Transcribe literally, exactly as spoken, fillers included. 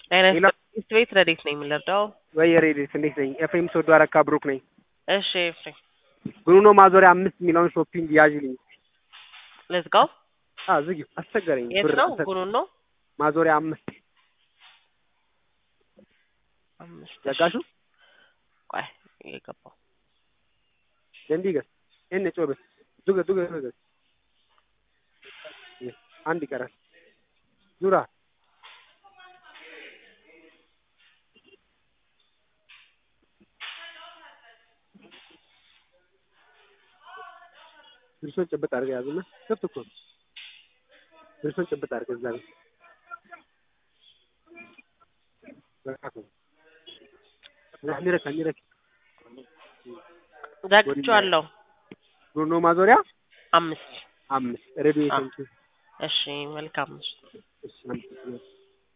አይነት ስትሬት ረዲት ነኝ የምለርዳው ወይ ሬዲት እንዴት ነኝ? ኤፍሬም ሶዶ አረካ ብሩክ ነኝ። እሺ ኤፍሬም ብሩኖ ማዞሪያ አምስት ሚሊዮን ሾፒንግ ያዥልኝ። ሌትስ ጎ አ ዝጊ አስቸገረኝ። የት ነው ብሩኖ ማዞሪያ አምስት አምስት ዘጋሹ ቆይ የገባው ደንዲገስ እነ ጮበስ ዱገ ዱገ ዱገ አንድ ይቀራል ዙራ ብርሶን ጨበጥ አድርገህ ያዝና ከፍት እኮ ብርሶን ጨበጥ አድርገህ እዛ ነው በቃ ለአሚረካ አሚረካ ዛግቻለሁ ብሩኖ ማዞሪያ አምስት አምስት ሬዲዮ እሺ መልካም እሺ